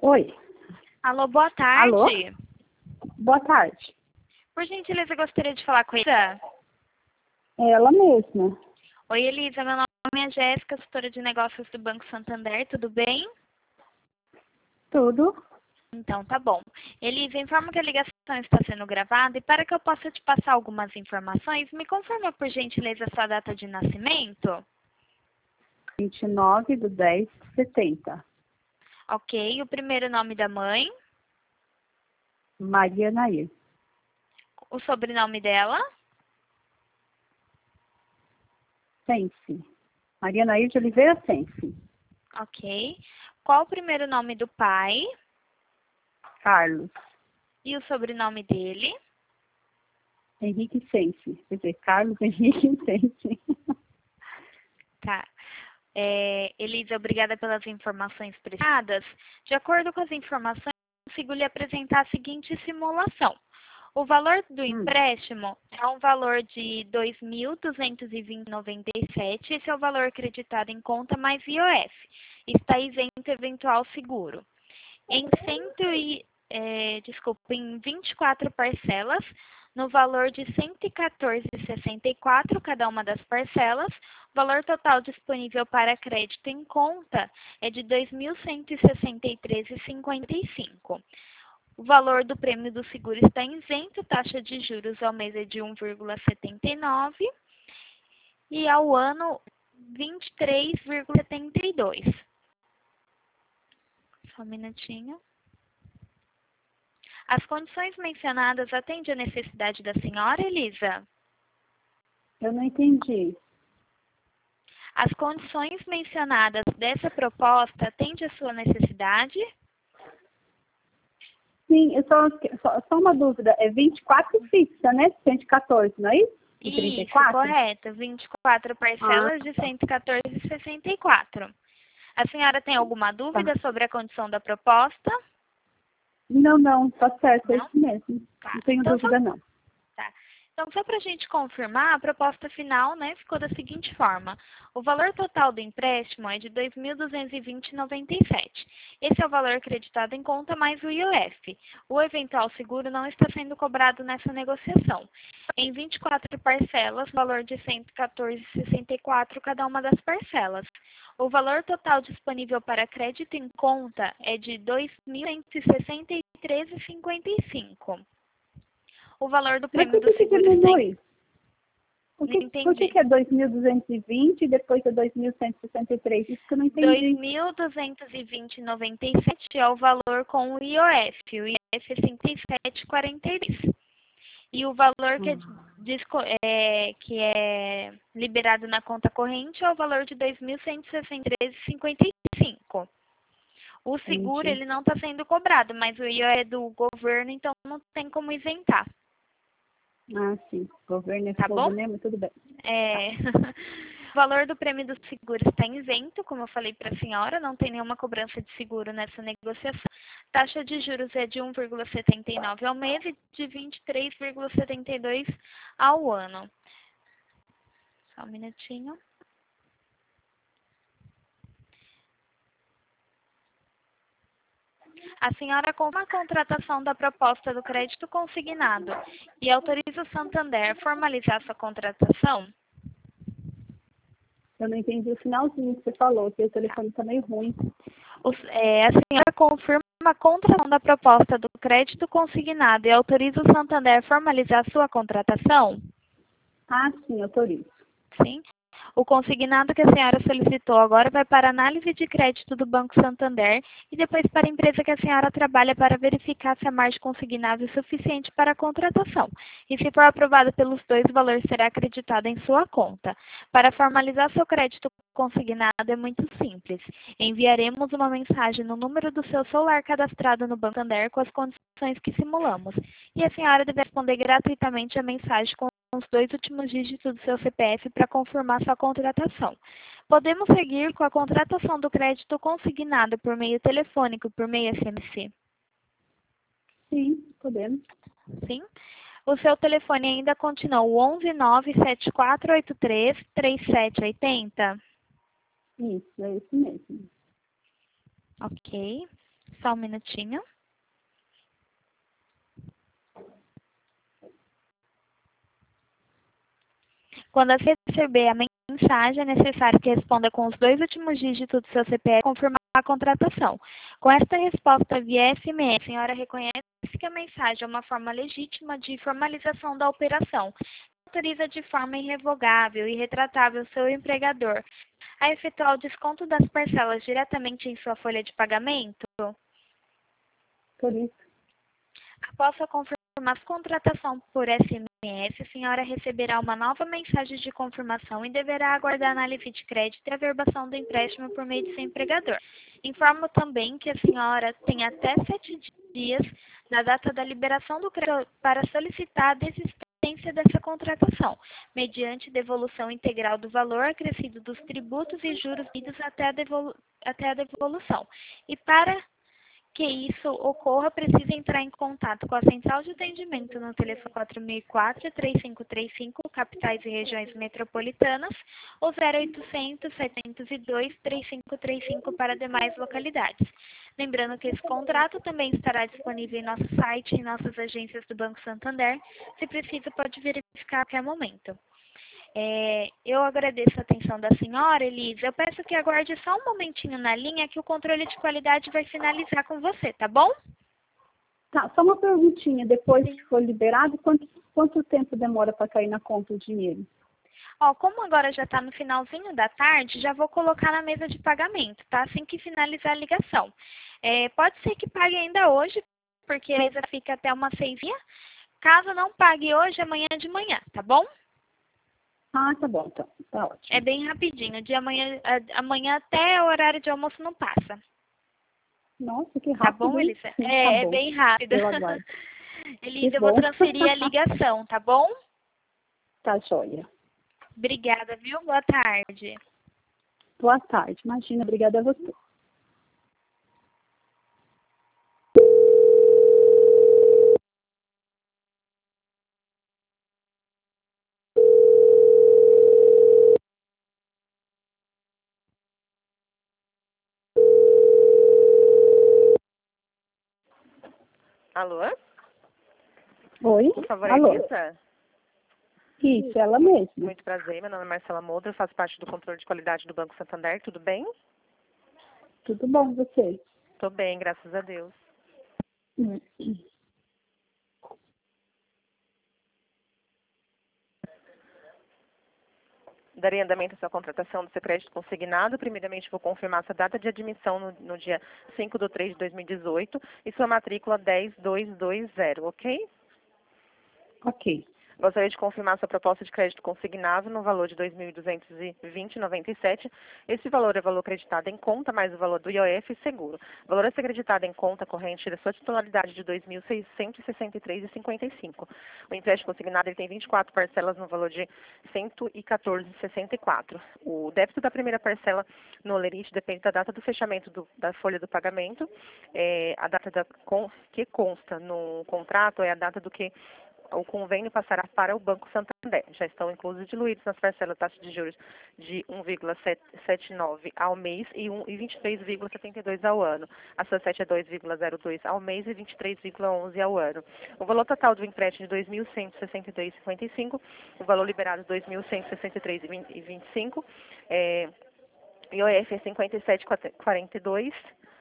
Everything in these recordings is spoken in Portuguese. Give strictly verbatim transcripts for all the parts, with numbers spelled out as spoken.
Oi. Alô, boa tarde. Alô? Boa tarde. Por gentileza, eu gostaria de falar com a Elisa. É ela mesma. Oi, Elisa. Meu nome é Jéssica, assessora de negócios do Banco Santander. Tudo bem? Tudo? Então, tá bom. Elisa, informo que a ligação está sendo gravada e para que eu possa te passar algumas informações, me confirma, por gentileza, a sua data de nascimento. vinte e nove de dez de setenta. Ok. O primeiro nome da mãe. Maria Nair. O sobrenome dela. Sense. Maria Nair de Oliveira Sense. Ok. Qual o primeiro nome do pai? Carlos. E o sobrenome dele? Henrique Sense. Quer dizer, Carlos Henrique Sense. Tá. É, Elisa, obrigada pelas informações prestadas. De acordo com as informações, consigo lhe apresentar a seguinte simulação. O valor do empréstimo é um valor de dois mil duzentos e vinte vírgula noventa e sete. Esse é o valor acreditado em conta mais I O F. Está isento eventual seguro. Em cento e, é, desculpa, em vinte e quatro parcelas, no valor de cento e quatorze vírgula sessenta e quatro cada uma das parcelas, o valor total disponível para crédito em conta é de dois mil cento e sessenta e três vírgula cinquenta e cinco. O valor do prêmio do seguro está isento, taxa de juros ao mês é de um vírgula setenta e nove e ao ano vinte e três vírgula setenta e dois. Só um minutinho. As condições mencionadas atendem a necessidade da senhora, Elisa? Eu não entendi. As condições mencionadas dessa proposta atendem a sua necessidade? Sim, eu só, só, só uma dúvida. É vinte e quatro fixa, né? cento e quatorze, não é isso? E trinta e Isso, quatro? correto. vinte e quatro parcelas Ah. de cento e quatorze vírgula sessenta e quatro. A senhora tem alguma dúvida Tá. sobre a condição da proposta? Não, não. Tá certo. É Não? isso mesmo. Tá. Não tenho Então, só dúvida, não. Tá. Então, só para a gente confirmar, a proposta final, né, ficou da seguinte forma. O valor total do empréstimo é de dois mil duzentos e vinte vírgula noventa e sete. Esse é o valor acreditado em conta mais o I O F. O eventual seguro não está sendo cobrado nessa negociação. Em vinte e quatro parcelas, valor de cento e quatorze vírgula sessenta e quatro cada uma das parcelas. O valor total disponível para crédito em conta é de dois mil cento e sessenta e três vírgula cinquenta e cinco. O valor do Mas prêmio por do que que seguro está em... diminui? Por que, por que, Entendi. que é dois mil duzentos e vinte e depois é dois mil cento e sessenta e três? Isso que eu não entendi. dois mil duzentos e vinte vírgula noventa e sete é o valor com o I O F. O I O F é cinquenta e sete vírgula quarenta e dois. E o valor que é, disco- é, que é liberado na conta corrente é o valor de dois mil cento e sessenta e três vírgula cinquenta e cinco. O seguro Entendi. ele não está sendo cobrado, mas o I O F é do governo, então não tem como isentar. Ah, sim. O governo é Tá fogo bom? mesmo, tudo bem. É... O valor do prêmio do seguro está isento, como eu falei para a senhora, não tem nenhuma cobrança de seguro nessa negociação. Taxa de juros é de um vírgula setenta e nove ao mês e de vinte e três vírgula setenta e dois ao ano. Só um minutinho. A senhora confirma a contratação da proposta do crédito consignado e autoriza o Santander a formalizar sua contratação? Eu não entendi o finalzinho que você falou, que o telefone está meio ruim. Os- é, a senhora confirma a contratação da proposta do crédito consignado e autoriza o Santander a formalizar sua contratação? Ah, sim, autorizo. Sim. O consignado que a senhora solicitou agora vai para análise de crédito do Banco Santander e depois para a empresa que a senhora trabalha para verificar se a margem consignável é suficiente para a contratação. E se for aprovado pelos dois, o valor será acreditado em sua conta. Para formalizar seu crédito consignado é muito simples. Enviaremos uma mensagem no número do seu celular cadastrado no Banco Santander com as condições que simulamos. E a senhora deve responder gratuitamente a mensagem com os dois últimos dígitos do seu C P F para confirmar sua contratação. Podemos seguir com a contratação do crédito consignado por meio telefônico, por meio S M S? Sim, podemos. Sim. O seu telefone ainda continua o onze nove sete quatro oito três três sete oito zero? Isso, é isso mesmo. Ok. Só um minutinho. Quando você receber a mensagem, é necessário que responda com os dois últimos dígitos do seu C P F e confirmar a contratação. Com esta resposta via S M S, a senhora reconhece que a mensagem é uma forma legítima de formalização da operação. Autoriza de forma irrevogável e retratável seu empregador a efetuar o desconto das parcelas diretamente em sua folha de pagamento? Por isso. Após a confirmação de contratação por S M S, a senhora receberá uma nova mensagem de confirmação e deverá aguardar a análise de crédito e a averbação do empréstimo por meio de seu empregador. Informo também que a senhora tem até sete dias da data da liberação do crédito para solicitar a desistência dessa contratação, mediante devolução integral do valor acrescido dos tributos e juros devidos até a, devolu até a devolução. E para que isso ocorra, precisa entrar em contato com a Central de Atendimento no telefone quatro mil e quatro, três cinco três cinco, capitais e regiões metropolitanas, ou zero oitocentos, setecentos e dois, três cinco três cinco para demais localidades. Lembrando que esse contrato também estará disponível em nosso site e em nossas agências do Banco Santander. Se precisa, pode verificar a qualquer momento. É, eu agradeço a atenção da senhora, Elisa. Eu peço que aguarde só um momentinho na linha que o controle de qualidade vai finalizar com você, tá bom? Tá, só uma perguntinha. Depois que for liberado, quanto, quanto tempo demora para cair na conta o dinheiro? Ó, como agora já está no finalzinho da tarde, já vou colocar na mesa de pagamento, tá? Assim que finalizar a ligação. É, pode ser que pague ainda hoje, porque a mesa fica até umas seis dias. Caso não pague hoje, amanhã de manhã, tá bom? Ah, tá bom, então. Tá ótimo. É bem rapidinho. De amanhã, amanhã até o horário de almoço não passa. Nossa, que rápido. Tá bom, hein? Elisa? Sim, é, tá é bom. bem rápido. Eu aguardo. Elisa, Que eu vou bom. transferir a ligação, tá bom? Tá joia. Obrigada, viu? Boa tarde. Boa tarde. Imagina, obrigada a você. Alô? Oi? Por favor, Alô? Elisa? Isso, ela mesma. Muito prazer, meu nome é Marcela Moura, eu faço parte do controle de qualidade do Banco Santander, tudo bem? Tudo bom, você? Tô bem, graças a Deus. Hum. Darei andamento à sua contratação do seu crédito consignado. Primeiramente, vou confirmar sua data de admissão no, no dia cinco de três de dois mil e dezoito e sua matrícula dez mil duzentos e vinte, ok? Ok. Gostaria de confirmar sua proposta de crédito consignado no valor de dois mil duzentos e vinte vírgula noventa e sete. Esse valor é valor acreditado em conta, mais o valor do I O F e seguro. O valor a ser acreditado em conta corrente da sua titularidade de dois mil seiscentos e sessenta e três vírgula cinquenta e cinco. O empréstimo consignado ele tem vinte e quatro parcelas no valor de cento e quatorze vírgula sessenta e quatro. O débito da primeira parcela no Olerite depende da data do fechamento do, da folha do pagamento. É, a data da, com, que consta no contrato é a data do que o convênio passará para o Banco Santander. Já estão inclusos diluídos nas parcelas taxa de juros de um vírgula setenta e nove ao mês e vinte e três vírgula setenta e dois ao ano. A sua sete é dois vírgula zero dois ao mês e vinte e três vírgula onze ao ano. O valor total do empréstimo de dois mil cento e sessenta e três vírgula cinquenta e cinco, o valor liberado dois mil cento e sessenta e três vírgula vinte e cinco, é, I O F é cinquenta e sete vírgula quarenta e dois.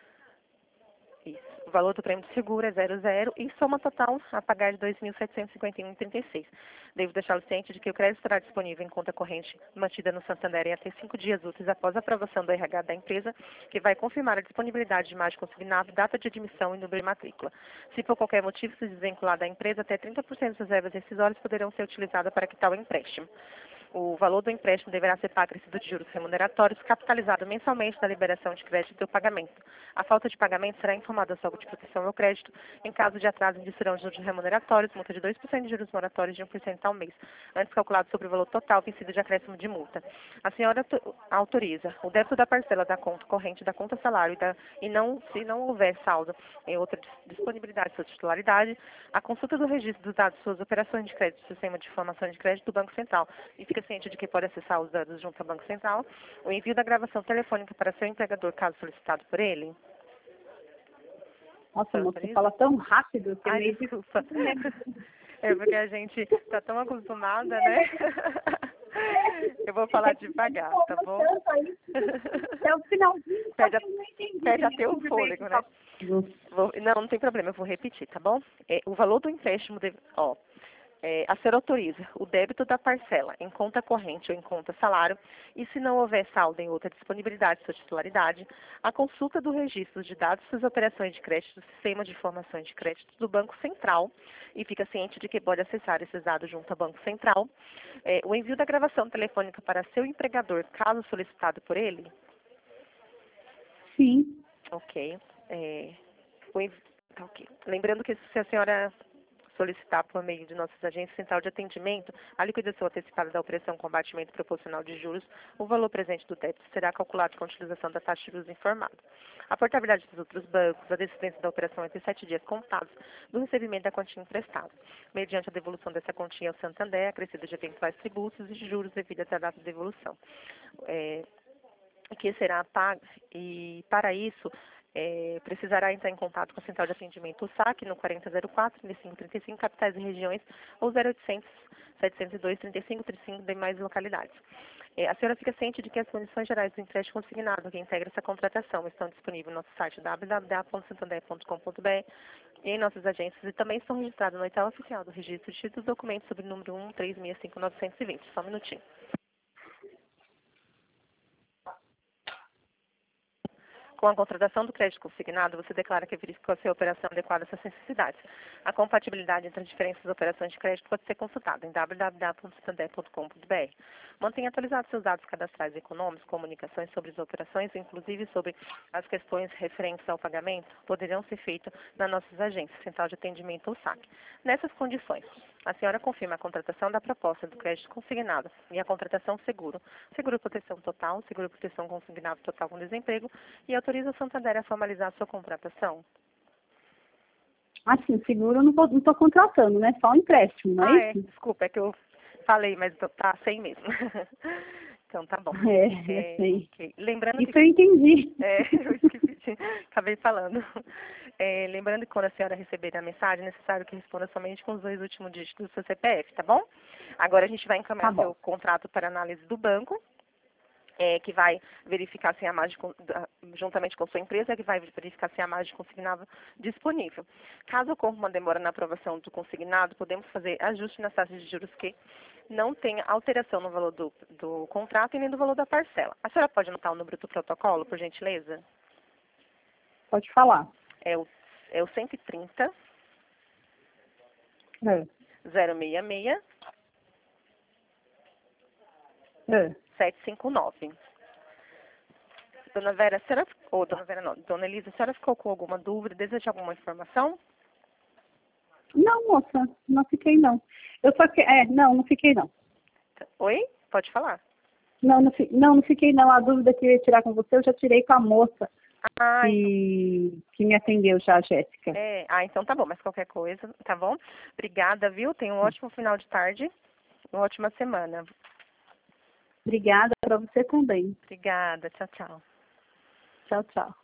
Isso. O valor do prêmio de seguro é zero zero e soma total a pagar de dois mil setecentos e cinquenta e um vírgula trinta e seis. Devo deixá-lo ciente de que o crédito estará disponível em conta corrente mantida no Santander em até cinco dias úteis após a aprovação do R H da empresa, que vai confirmar a disponibilidade de imagem consignada, data de admissão e número de matrícula. Se por qualquer motivo se desvincular da empresa, até trinta por cento das reservas rescisórias poderão ser utilizadas para quitar o empréstimo. O valor do empréstimo deverá ser pago acrescido de juros remuneratórios, capitalizado mensalmente da liberação de crédito e do pagamento. A falta de pagamento será informada ao órgão de proteção ao crédito. Em caso de atraso, indirão juros remuneratórios, multa de dois por cento de juros moratórios de um por cento ao mês, antes calculado sobre o valor total vencido de acréscimo de multa. A senhora autoriza o débito da parcela da conta corrente da conta salário e, da, e não, se não houver saldo em outra disponibilidade de sua titularidade, a consulta do registro dos dados de suas operações de crédito do Sistema de Informação de Crédito do Banco Central e fica ciente de que pode acessar os dados junto ao Banco Central, o envio da gravação telefônica para seu empregador, caso solicitado por ele. Nossa, Só moça, por você isso? fala tão rápido que é Ai, meio desculpa. É porque a gente tá tão acostumada, né? Eu vou falar devagar, tá bom? Até o finalzinho, Perde, a, eu não entendi. perde até o fôlego, né? Vou, não, não tem problema, eu vou repetir, tá bom? É, o valor do empréstimo, deve, ó, é, a ser autoriza o débito da parcela em conta corrente ou em conta salário, e se não houver saldo em outra disponibilidade de sua titularidade, a consulta do registro de dados das operações de crédito do Sistema de Informações de Crédito do Banco Central, e fica ciente de que pode acessar esses dados junto ao Banco Central, é, o envio da gravação telefônica para seu empregador, caso solicitado por ele. Sim. Ok. É, o envi... tá, ok. Lembrando que se a senhora solicitar por meio de nossas agências central de atendimento a liquidação antecipada da operação com abatimento proporcional de juros, o valor presente do débito será calculado com a utilização da taxa de juros informada. A portabilidade dos outros bancos, a decidência da operação entre sete dias contados do recebimento da quantia emprestada, mediante a devolução dessa quantia ao Santander, acrescida de eventuais tributos e juros devido até a data de devolução. É, que será pago, e para isso é, precisará entrar em contato com a Central de Atendimento, o S A C, no quarenta zero quatro, trinta e cinco trinta e cinco, capitais e regiões, ou zero oitocentos, setecentos e dois, trinta e cinco trinta e cinco, demais localidades. É, a senhora fica ciente de que as condições gerais do empréstimo consignado que integra essa contratação estão disponíveis no nosso site w w w ponto santander ponto com ponto b r e em nossas agências, e também estão registradas no edital oficial do registro de títulos e documentos sobre o número um três seis cinco nove dois zero. Só um minutinho. Com a contratação do crédito consignado, você declara que verificou se a operação é adequada às suas necessidades. A compatibilidade entre as diferentes operações de crédito pode ser consultada em w w w ponto santander ponto com ponto b r. Mantenha atualizados seus dados cadastrais e econômicos, comunicações sobre as operações, inclusive sobre as questões referentes ao pagamento, poderão ser feitas nas nossas agências, Central de Atendimento ou S A C. Nessas condições, a senhora confirma a contratação da proposta do crédito consignado e a contratação seguro, seguro proteção total, seguro proteção consignado total com desemprego, e autoriza o Santander a formalizar a sua contratação? Assim, seguro eu não estou contratando, né? Só um empréstimo, não é Ah, é. isso? Desculpa, é que eu falei, mas tô- tá sem mesmo. Então, tá bom. É, É, eu sei. ok. Lembrando Isso que... eu entendi. É, eu esqueci, acabei falando. É, lembrando que quando a senhora receber a mensagem, é necessário que responda somente com os dois últimos dígitos do seu C P F, tá bom? Agora a gente vai encaminhar Tá bom. seu contrato para análise do banco, é, que vai verificar se a margem, con- da- juntamente com sua empresa, que vai verificar se a margem consignada disponível. Caso ocorra uma demora na aprovação do consignado, podemos fazer ajuste nas taxas de juros que não tenha alteração no valor do, do contrato e nem do valor da parcela. A senhora pode anotar o número do protocolo, por gentileza? Pode falar. É o, é o cento e trinta, É. zero seis seis, É. sete cinco nove. Dona Vera, a senhora, ou Dona Vera não, Dona Elisa, a senhora ficou com alguma dúvida, deseja alguma informação? Não, moça, não fiquei não. Eu só que, é, não, não fiquei não. Oi? Pode falar. Não, não, fi- não, não fiquei não. A dúvida que eu ia tirar com você, eu já tirei com a moça Ah, que, que me atendeu já, a Jéssica. é, ah, então tá bom, mas qualquer coisa, tá bom? Obrigada, viu? Tenha um ótimo final de tarde, uma ótima semana. Obrigada para você também. Obrigada, tchau, tchau. Tchau, tchau.